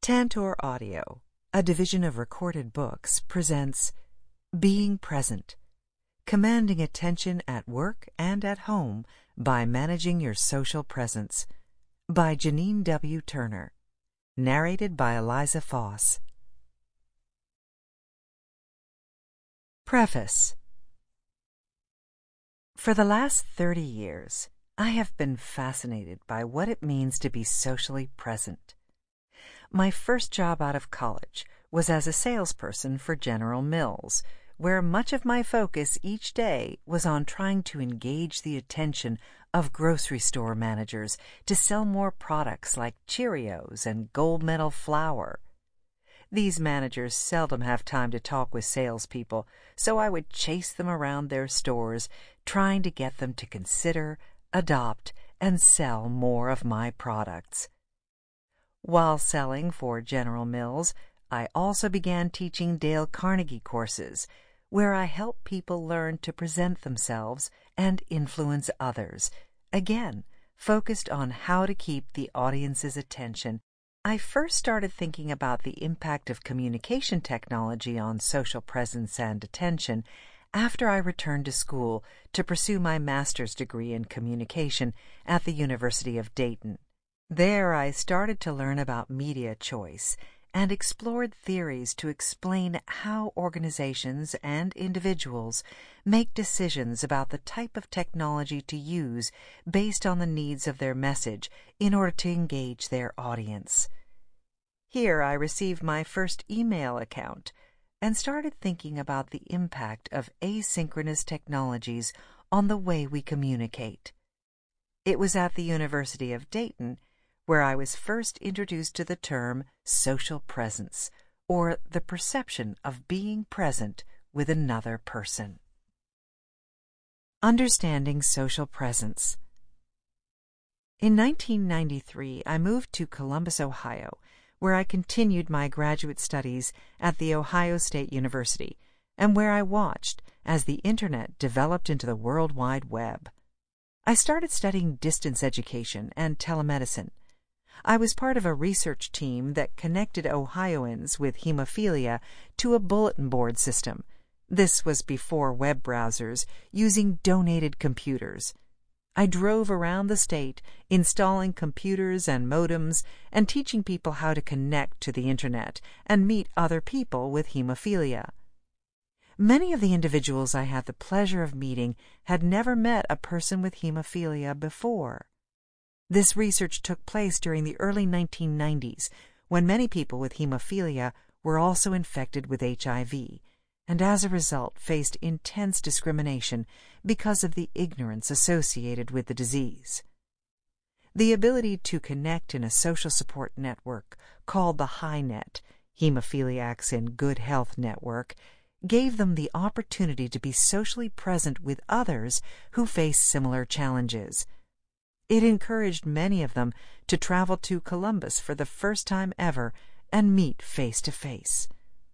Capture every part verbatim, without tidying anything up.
Tantor Audio, a division of Recorded Books, presents Being Present, Commanding Attention at Work and at Home by Managing Your Social Presence, by Janine W. Turner, narrated by Eliza Foss. Preface. For the last thirty years, I have been fascinated by what it means to be socially present. My first job out of college was as a salesperson for General Mills, where much of my focus each day was on trying to engage the attention of grocery store managers to sell more products like Cheerios and Gold Medal flour. These managers seldom have time to talk with salespeople, so I would chase them around their stores, trying to get them to consider, adopt, and sell more of my products. While selling for General Mills, I also began teaching Dale Carnegie courses, where I help people learn to present themselves and influence others, again, focused on how to keep the audience's attention. I first started thinking about the impact of communication technology on social presence and attention after I returned to school to pursue my master's degree in communication at the University of Dayton. There I started to learn about media choice and explored theories to explain how organizations and individuals make decisions about the type of technology to use based on the needs of their message in order to engage their audience. Here I received my first email account and started thinking about the impact of asynchronous technologies on the way we communicate. It was at the University of Dayton where I was first introduced to the term social presence, or the perception of being present with another person. Understanding social presence. In nineteen ninety-three, I moved to Columbus, Ohio, where I continued my graduate studies at The Ohio State University, and where I watched as the Internet developed into the World Wide Web. I started studying distance education and telemedicine. I was part of a research team that connected Ohioans with hemophilia to a bulletin board system. This was before web browsers, using donated computers. I drove around the state, installing computers and modems and teaching people how to connect to the Internet and meet other people with hemophilia. Many of the individuals I had the pleasure of meeting had never met a person with hemophilia before. This research took place during the early nineteen nineties, when many people with hemophilia were also infected with H I V, and as a result faced intense discrimination because of the ignorance associated with the disease. The ability to connect in a social support network called the HiNet, Hemophiliacs in Good Health Network, gave them the opportunity to be socially present with others who face similar challenges. It encouraged many of them to travel to Columbus for the first time ever and meet face to face.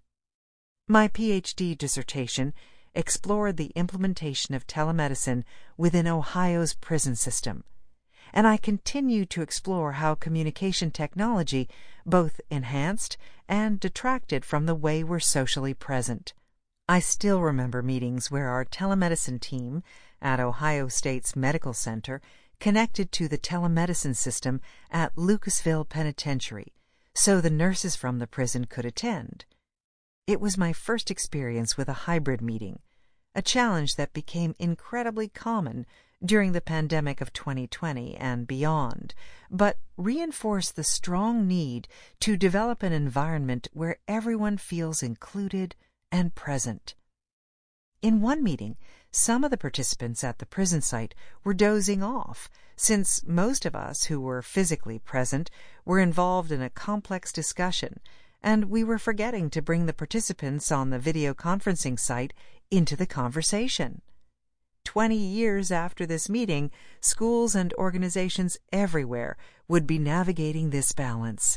My P H D dissertation explored the implementation of telemedicine within Ohio's prison system, and I continue to explore how communication technology both enhanced and detracted from the way we're socially present. I still remember meetings where our telemedicine team at Ohio State's Medical Center connected to the telemedicine system at Lucasville Penitentiary, so the nurses from the prison could attend. It was my first experience with a hybrid meeting, a challenge that became incredibly common during the pandemic of twenty twenty and beyond, but reinforced the strong need to develop an environment where everyone feels included and present. In one meeting, some of the participants at the prison site were dozing off, since most of us who were physically present were involved in a complex discussion, and we were forgetting to bring the participants on the video conferencing site into the conversation. Twenty years after this meeting, schools and organizations everywhere would be navigating this balance.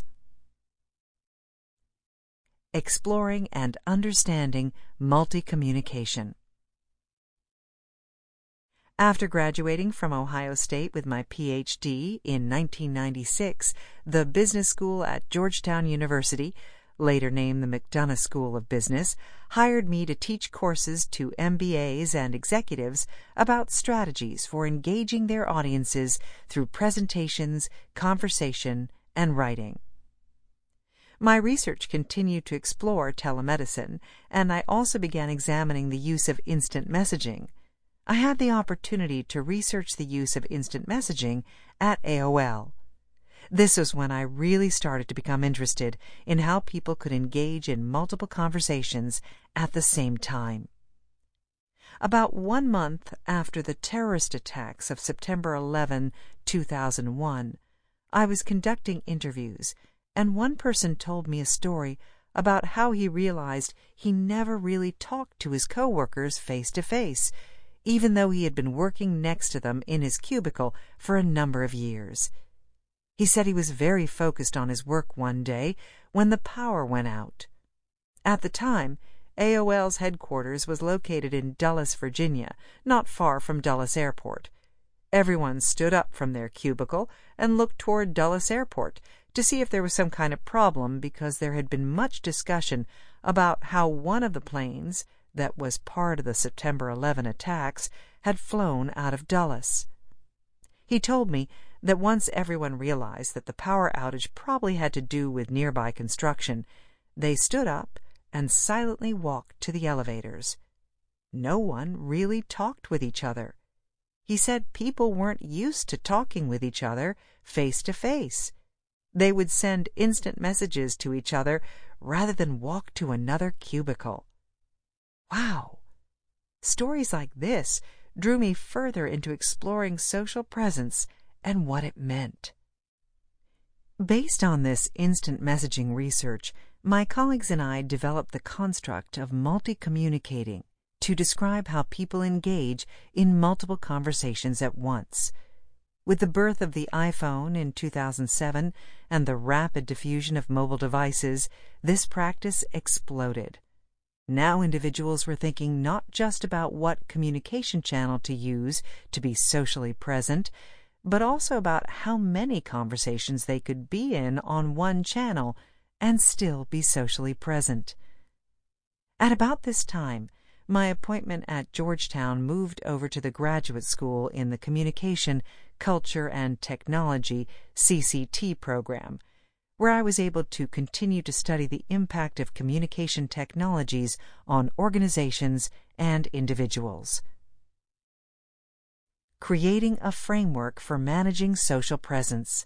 Exploring and understanding multi-communication. After graduating from Ohio State with my P H D in nineteen ninety-six, the business school at Georgetown University, later named the McDonough School of Business, hired me to teach courses to M B As and executives about strategies for engaging their audiences through presentations, conversation, and writing. My research continued to explore telemedicine, and I also began examining the use of instant messaging. I had the opportunity to research the use of instant messaging at A O L. This was when I really started to become interested in how people could engage in multiple conversations at the same time. About one month after the terrorist attacks of September eleventh, two thousand one, I was conducting interviews, and one person told me a story about how he realized he never really talked to his coworkers face to face, even though he had been working next to them in his cubicle for a number of years. He said he was very focused on his work one day when the power went out. At the time, A O L's headquarters was located in Dulles, Virginia, not far from Dulles Airport. Everyone stood up from their cubicle and looked toward Dulles Airport to see if there was some kind of problem, because there had been much discussion about how one of the planes that was part of the September eleventh attacks had flown out of Dulles. He told me that once everyone realized that the power outage probably had to do with nearby construction, they stood up and silently walked to the elevators. No one really talked with each other. He said people weren't used to talking with each other face to face. They would send instant messages to each other rather than walk to another cubicle. Wow! Stories like this drew me further into exploring social presence and what it meant. Based on this instant messaging research, my colleagues and I developed the construct of multi-communicating to describe how people engage in multiple conversations at once. With the birth of the iPhone in two thousand seven and the rapid diffusion of mobile devices, this practice exploded. Now individuals were thinking not just about what communication channel to use to be socially present, but also about how many conversations they could be in on one channel and still be socially present. At about this time, my appointment at Georgetown moved over to the graduate school in the Communication, Culture, and Technology C C T program, where I was able to continue to study the impact of communication technologies on organizations and individuals. Creating a framework for managing social presence.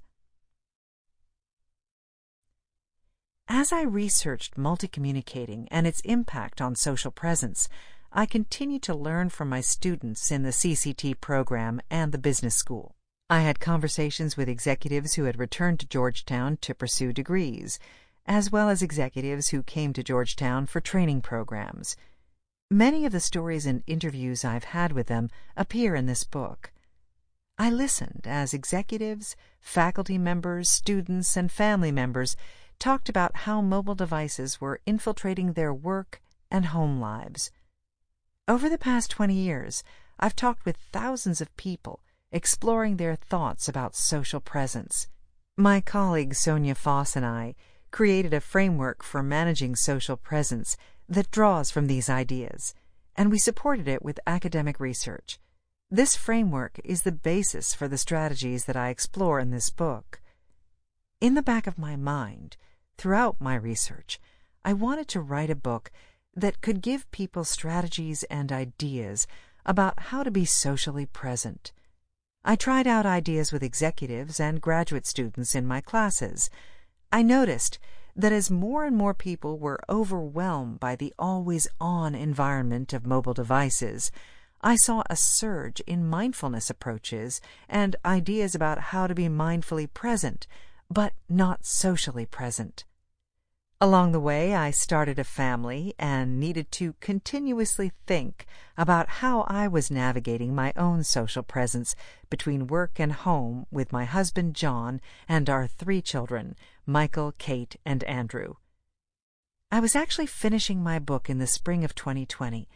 As I researched multi-communicating and its impact on social presence, I continued to learn from my students in the C C T program and the business school. I had conversations with executives who had returned to Georgetown to pursue degrees, as well as executives who came to Georgetown for training programs. Many of the stories and interviews I've had with them appear in this book. I listened as executives, faculty members, students, and family members talked about how mobile devices were infiltrating their work and home lives. Over the past twenty years, I've talked with thousands of people, exploring their thoughts about social presence. My colleague Sonia Foss and I created a framework for managing social presence that draws from these ideas, and we supported it with academic research. This framework is the basis for the strategies that I explore in this book. In the back of my mind, throughout my research, I wanted to write a book that could give people strategies and ideas about how to be socially present. I tried out ideas with executives and graduate students in my classes. I noticed that as more and more people were overwhelmed by the always-on environment of mobile devices, I saw a surge in mindfulness approaches and ideas about how to be mindfully present, but not socially present. Along the way, I started a family and needed to continuously think about how I was navigating my own social presence between work and home with my husband John and our three children, Michael, Kate, and Andrew. I was actually finishing my book in the spring of twenty twenty,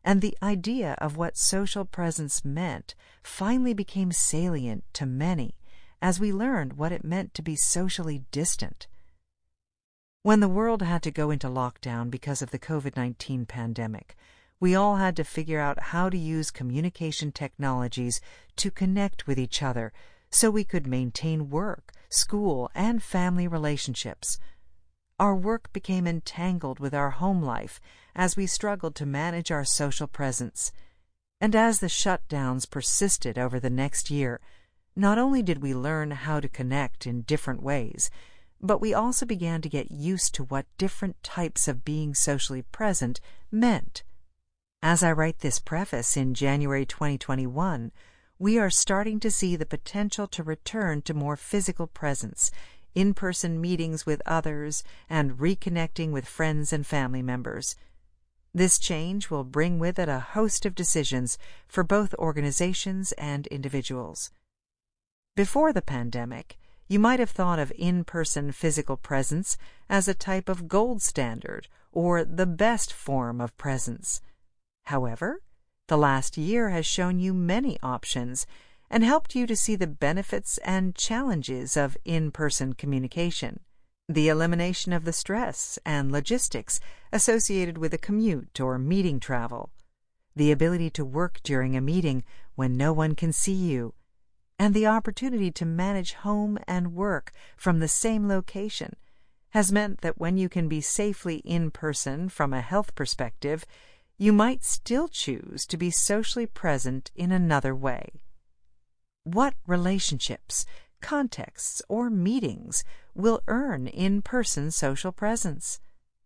and the idea of what social presence meant finally became salient to many as we learned what it meant to be socially distant. When the world had to go into lockdown because of the COVID nineteen pandemic, we all had to figure out how to use communication technologies to connect with each other so we could maintain work, school, and family relationships. Our work became entangled with our home life as we struggled to manage our social presence. And as the shutdowns persisted over the next year, not only did we learn how to connect in different ways, but we also began to get used to what different types of being socially present meant. As I write this preface in January twenty twenty-one, we are starting to see the potential to return to more physical presence, in-person meetings with others, and reconnecting with friends and family members. This change will bring with it a host of decisions for both organizations and individuals. Before the pandemic, you might have thought of in-person physical presence as a type of gold standard or the best form of presence. However, the last year has shown you many options and helped you to see the benefits and challenges of in-person communication, the elimination of the stress and logistics associated with a commute or meeting travel, the ability to work during a meeting when no one can see you, and the opportunity to manage home and work from the same location has meant that when you can be safely in person from a health perspective, you might still choose to be socially present in another way. What relationships, contexts, or meetings will earn in-person social presence?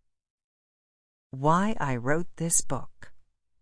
Why I wrote this book.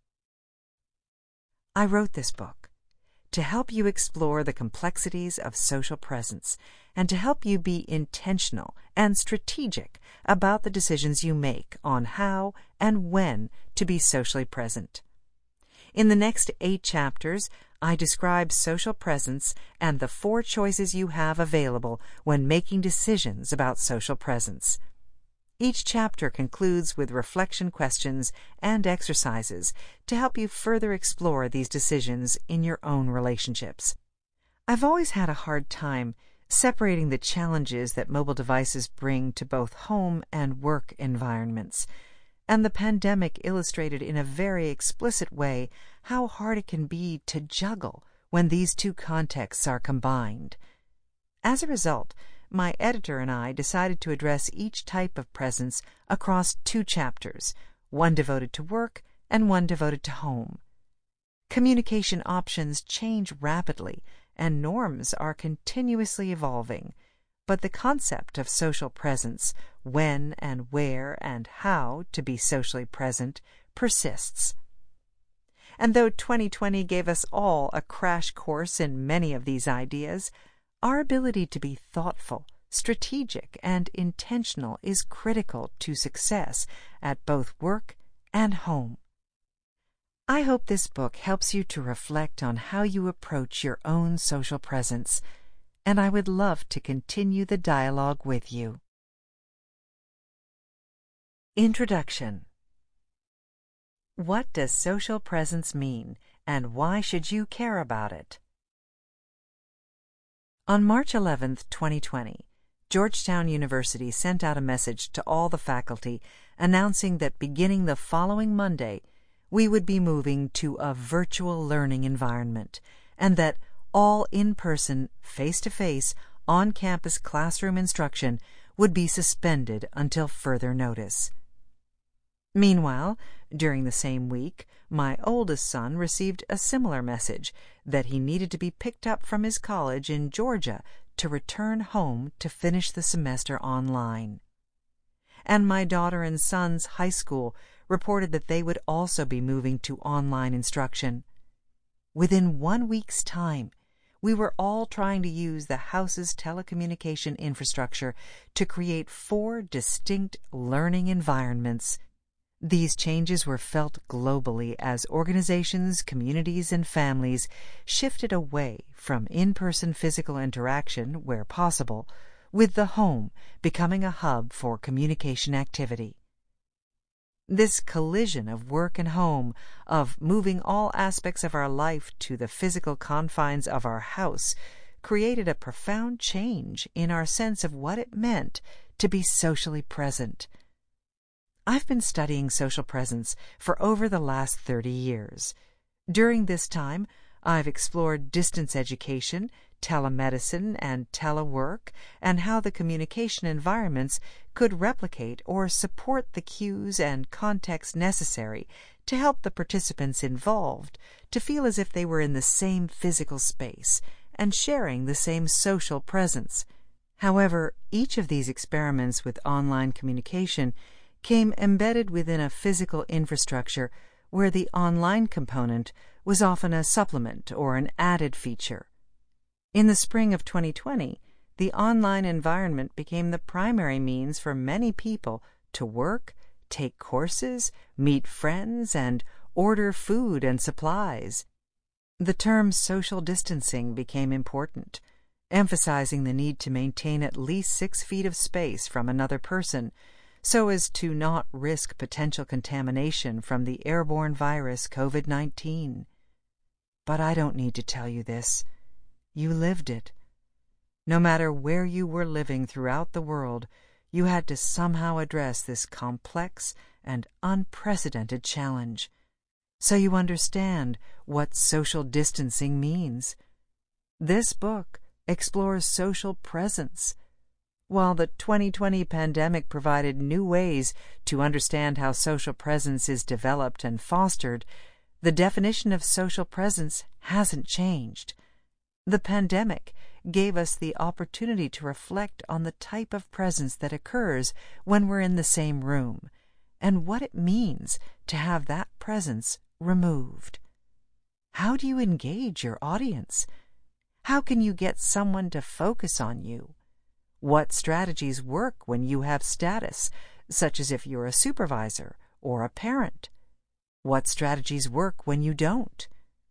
I wrote this book to help you explore the complexities of social presence and to help you be intentional and strategic about the decisions you make on how and when to be socially present. In the next eight chapters, I describe social presence and the four choices you have available when making decisions about social presence. Each chapter concludes with reflection questions and exercises to help you further explore these decisions in your own relationships. I've always had a hard time separating the challenges that mobile devices bring to both home and work environments, and the pandemic illustrated in a very explicit way how hard it can be to juggle when these two contexts are combined. As a result, my editor and I decided to address each type of presence across two chapters, one devoted to work and one devoted to home. Communication options change rapidly, and norms are continuously evolving, but the concept of social presence, when and where and how to be socially present, persists. And though twenty twenty gave us all a crash course in many of these ideas, our ability to be thoughtful, strategic, and intentional is critical to success at both work and home. I hope this book helps you to reflect on how you approach your own social presence, and I would love to continue the dialogue with you. Introduction. What does social presence mean, and why should you care about it? On March eleventh, twenty twenty, Georgetown University sent out a message to all the faculty announcing that beginning the following Monday, we would be moving to a virtual learning environment, and that all in-person, face-to-face, on-campus classroom instruction would be suspended until further notice. Meanwhile, during the same week, my oldest son received a similar message that he needed to be picked up from his college in Georgia to return home to finish the semester online. And my daughter and son's high school reported that they would also be moving to online instruction. Within one week's time, we were all trying to use the house's telecommunication infrastructure to create four distinct learning environments. These changes were felt globally as organizations, communities, and families shifted away from in-person physical interaction, where possible, with the home becoming a hub for communication activity. This collision of work and home, of moving all aspects of our life to the physical confines of our house, created a profound change in our sense of what it meant to be socially present. I've been studying social presence for over the last thirty years. During this time, I've explored distance education, telemedicine, and telework, and how the communication environments could replicate or support the cues and context necessary to help the participants involved to feel as if they were in the same physical space and sharing the same social presence. However, each of these experiments with online communication came embedded within a physical infrastructure where the online component was often a supplement or an added feature. In the spring of twenty twenty, the online environment became the primary means for many people to work, take courses, meet friends, and order food and supplies. The term social distancing became important, emphasizing the need to maintain at least six feet of space from another person so as to not risk potential contamination from the airborne virus COVID nineteen. But I don't need to tell you this. You lived it. No matter where you were living throughout the world, you had to somehow address this complex and unprecedented challenge. So you understand what social distancing means. This book explores social presence. While the twenty twenty pandemic provided new ways to understand how social presence is developed and fostered, the definition of social presence hasn't changed. The pandemic gave us the opportunity to reflect on the type of presence that occurs when we're in the same room, and what it means to have that presence removed. How do you engage your audience? How can you get someone to focus on you? What strategies work when you have status, such as if you're a supervisor or a parent? What strategies work when you don't?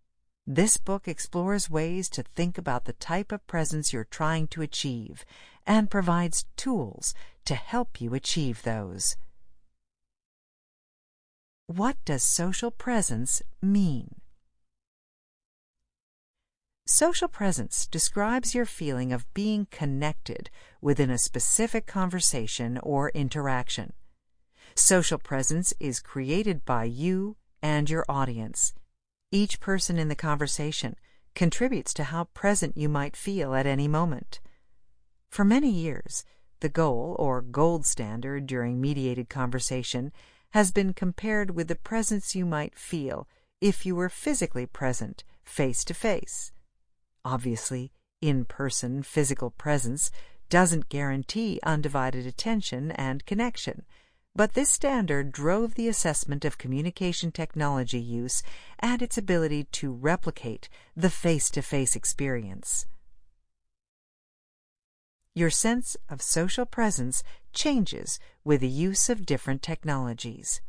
This book explores ways to think about the type of presence you're trying to achieve and provides tools to help you achieve those. What does social presence mean? Social presence describes your feeling of being connected within a specific conversation or interaction. Social presence is created by you and your audience. Each person in the conversation contributes to how present you might feel at any moment. For many years, the goal or gold standard during mediated conversation has been compared with the presence you might feel if you were physically present, face to face. Obviously, in-person physical presence doesn't guarantee undivided attention and connection, but this standard drove the assessment of communication technology use and its ability to replicate the face-to-face experience. Your sense of social presence changes with the use of different technologies.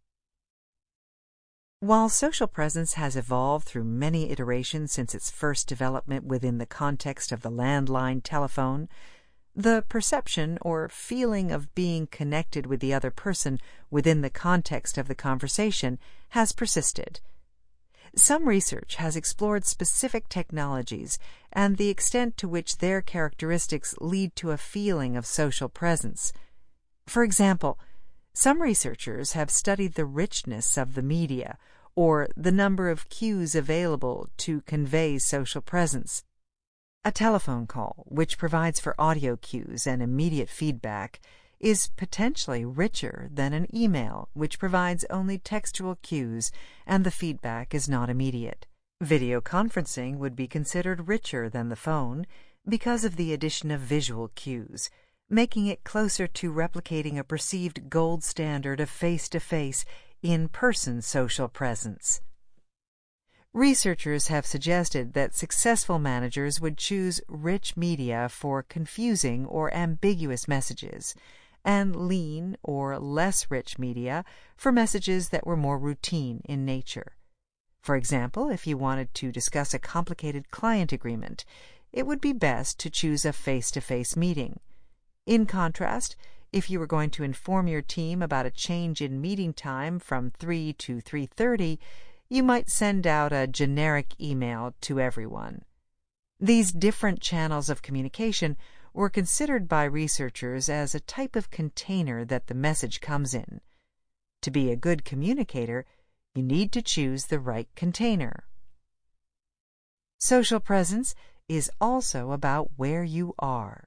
While social presence has evolved through many iterations since its first development within the context of the landline telephone, the perception or feeling of being connected with the other person within the context of the conversation has persisted. Some research has explored specific technologies and the extent to which their characteristics lead to a feeling of social presence. For example, some researchers have studied the richness of the media or the number of cues available to convey social presence. A telephone call, which provides for audio cues and immediate feedback, is potentially richer than an email, which provides only textual cues and the feedback is not immediate. Video conferencing would be considered richer than the phone because of the addition of visual cues, making it closer to replicating a perceived gold standard of face-to-face, in-person social presence. Researchers have suggested that successful managers would choose rich media for confusing or ambiguous messages, and lean or less rich media for messages that were more routine in nature. For example, if you wanted to discuss a complicated client agreement, it would be best to choose a face-to-face meeting. In contrast, If you were going to inform your team about a change in meeting time from three to three thirty, you might send out a generic email to everyone. These different channels of communication were considered by researchers as a type of container that the message comes in. To be a good communicator, you need to choose the right container. Social presence is also about where you are.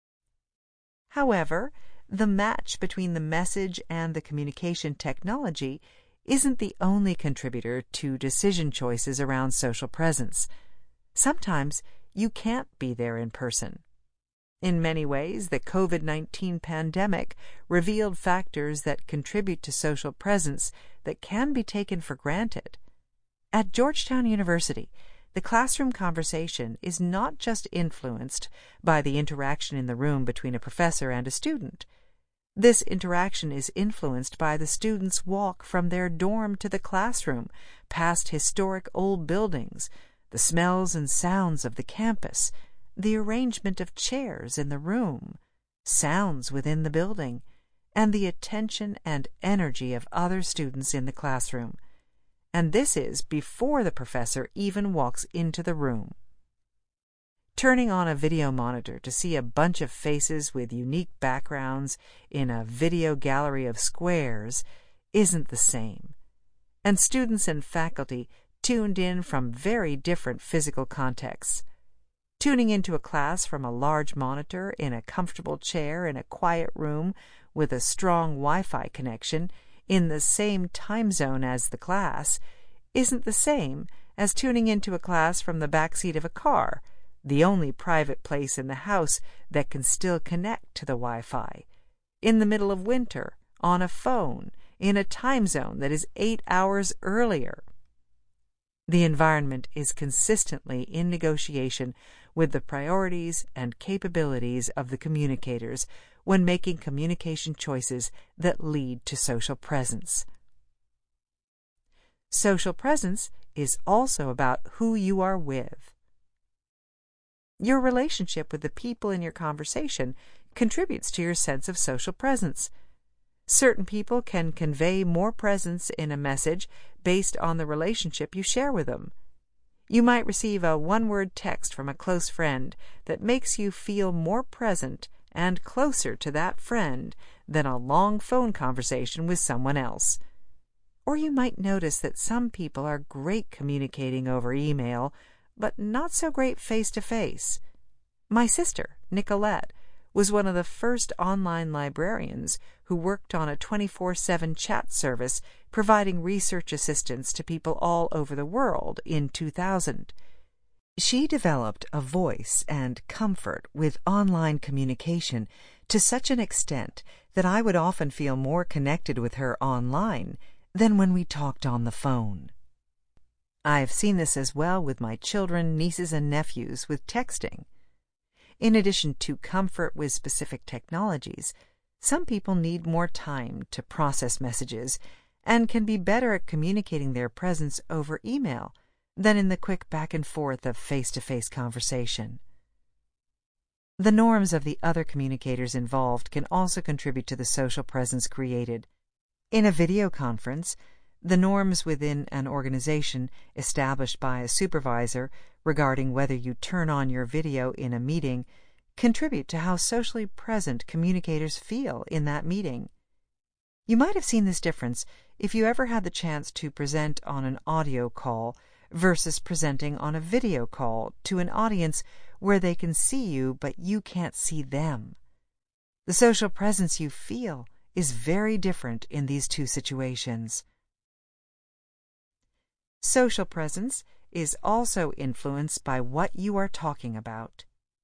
However, the match between the message and the communication technology isn't the only contributor to decision choices around social presence. Sometimes you can't be there in person. In many ways, the COVID nineteen pandemic revealed factors that contribute to social presence that can be taken for granted. At Georgetown University, the classroom conversation is not just influenced by the interaction in the room between a professor and a student. This interaction is influenced by the students' walk from their dorm to the classroom, past historic old buildings, the smells and sounds of the campus, the arrangement of chairs in the room, sounds within the building, and the attention and energy of other students in the classroom. And this is before the professor even walks into the room. Turning on a video monitor to see a bunch of faces with unique backgrounds in a video gallery of squares isn't the same. And students and faculty tuned in from very different physical contexts. Tuning into a class from a large monitor in a comfortable chair in a quiet room with a strong Wi-Fi connection in the same time zone as the class isn't the same as tuning into a class from the back seat of a car, the only private place in the house that can still connect to the Wi-Fi, in the middle of winter, on a phone, in a time zone that is eight hours earlier. The environment is consistently in negotiation with the priorities and capabilities of the communicators when making communication choices that lead to social presence. Social presence is also about who you are with. Your relationship with the people in your conversation contributes to your sense of social presence. Certain people can convey more presence in a message based on the relationship you share with them. You might receive a one-word text from a close friend that makes you feel more present and closer to that friend than a long phone conversation with someone else. Or you might notice that some people are great communicating over email, but not so great face-to-face. My sister, Nicolette, was one of the first online librarians who worked on a twenty-four seven chat service providing research assistance to people all over the world in two thousand. She developed a voice and comfort with online communication to such an extent that I would often feel more connected with her online than when we talked on the phone. I have seen this as well with my children, nieces, and nephews with texting. In addition to comfort with specific technologies, some people need more time to process messages and can be better at communicating their presence over email than in the quick back and forth of face-to-face conversation. The norms of the other communicators involved can also contribute to the social presence created. In a video conference, the norms within an organization established by a supervisor regarding whether you turn on your video in a meeting contribute to how socially present communicators feel in that meeting. You might have seen this difference if you ever had the chance to present on an audio call versus presenting on a video call to an audience where they can see you but you can't see them. The social presence you feel is very different in these two situations. Social presence is also influenced by what you are talking about.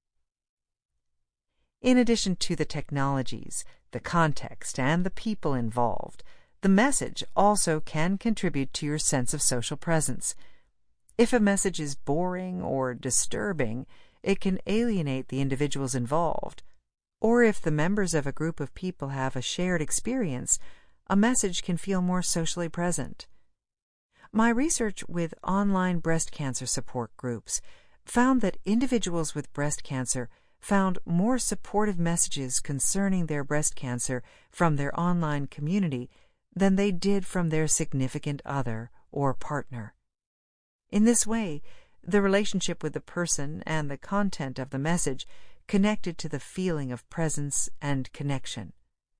In addition to the technologies, the context, and the people involved, the message also can contribute to your sense of social presence. If a message is boring or disturbing, it can alienate the individuals involved. Or if the members of a group of people have a shared experience, a message can feel more socially present. My research with online breast cancer support groups found that individuals with breast cancer found more supportive messages concerning their breast cancer from their online community than they did from their significant other or partner. In this way, the relationship with the person and the content of the message connected to the feeling of presence and connection.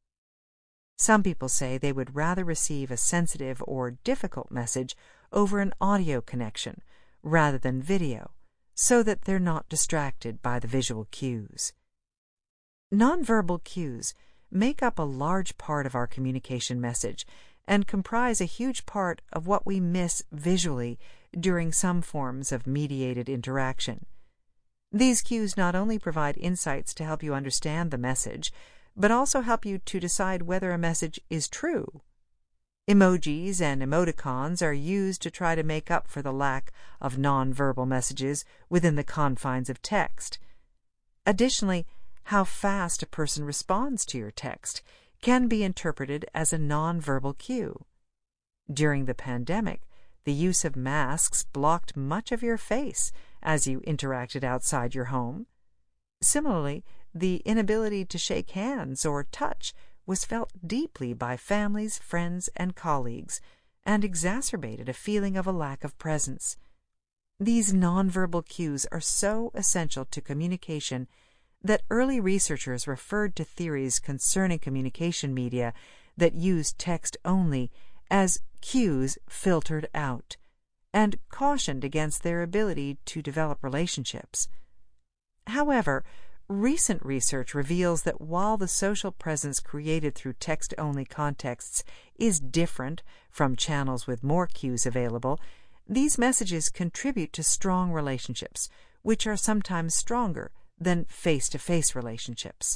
Some people say they would rather receive a sensitive or difficult message over an audio connection rather than video, so that they're not distracted by the visual cues. Nonverbal cues make up a large part of our communication message and comprise a huge part of what we miss visually during some forms of mediated interaction. These cues not only provide insights to help you understand the message, but also help you to decide whether a message is true. Emojis and emoticons are used to try to make up for the lack of nonverbal messages within the confines of text. Additionally, how fast a person responds to your text can be interpreted as a nonverbal cue. During the pandemic, the use of masks blocked much of your face as you interacted outside your home. Similarly, the inability to shake hands or touch was felt deeply by families, friends, and colleagues, and exacerbated a feeling of a lack of presence. These nonverbal cues are so essential to communication that early researchers referred to theories concerning communication media that use text only as cues filtered out, and cautioned against their ability to develop relationships. However, recent research reveals that while the social presence created through text-only contexts is different from channels with more cues available, these messages contribute to strong relationships, which are sometimes stronger than face-to-face relationships.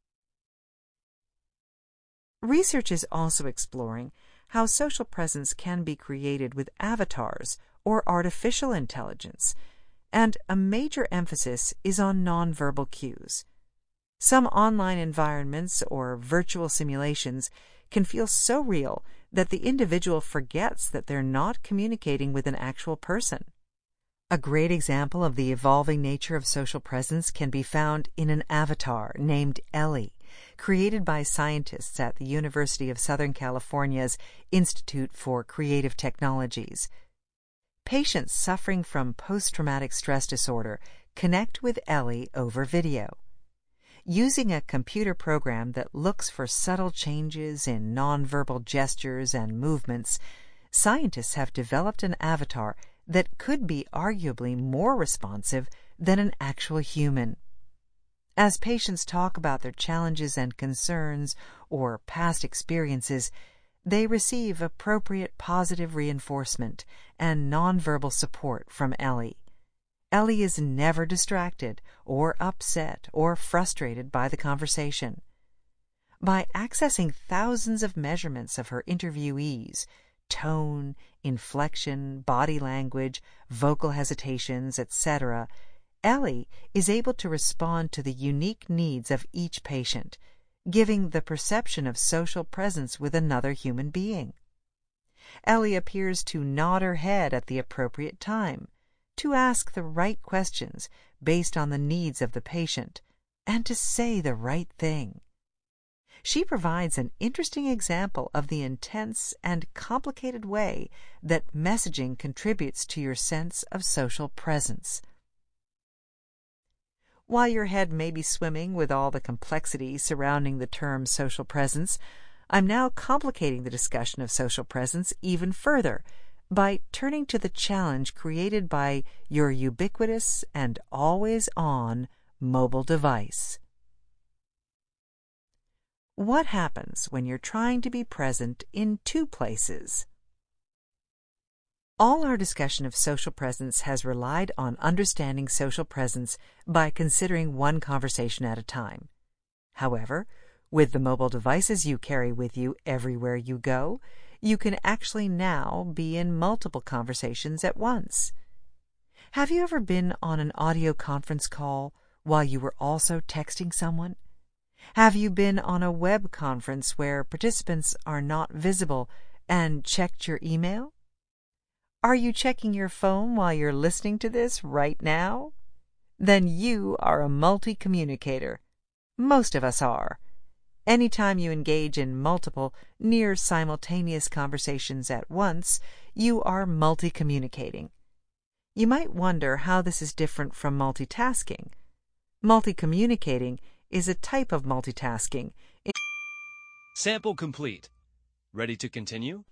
Research is also exploring how social presence can be created with avatars or artificial intelligence, and a major emphasis is on nonverbal cues. Some online environments or virtual simulations can feel so real that the individual forgets that they're not communicating with an actual person. A great example of the evolving nature of social presence can be found in an avatar named Ellie, created by scientists at the University of Southern California's Institute for Creative Technologies. Patients suffering from post-traumatic stress disorder connect with Ellie over video. Using a computer program that looks for subtle changes in nonverbal gestures and movements, scientists have developed an avatar that could be arguably more responsive than an actual human. As patients talk about their challenges and concerns or past experiences, they receive appropriate positive reinforcement and nonverbal support from Ellie. Ellie is never distracted or upset or frustrated by the conversation. By accessing thousands of measurements of her interviewees, tone, inflection, body language, vocal hesitations, et cetera, Ellie is able to respond to the unique needs of each patient, giving the perception of social presence with another human being. Ellie appears to nod her head at the appropriate time, to ask the right questions based on the needs of the patient, and to say the right thing. She provides an interesting example of the intense and complicated way that messaging contributes to your sense of social presence. While your head may be swimming with all the complexity surrounding the term social presence, I'm now complicating the discussion of social presence even further by turning to the challenge created by your ubiquitous and always-on mobile device. What happens when you're trying to be present in two places? All our discussion of social presence has relied on understanding social presence by considering one conversation at a time. However, with the mobile devices you carry with you everywhere you go, you can actually now be in multiple conversations at once. Have you ever been on an audio conference call while you were also texting someone? Have you been on a web conference where participants are not visible and checked your email? Are you checking your phone while you're listening to this right now? then you are a multi-communicator. Most of us are. Anytime you engage in multiple, near simultaneous conversations at once, you are multi-communicating. You might wonder how this is different from multitasking. Multi-communicating is a type of multitasking. Sample complete. Ready to continue?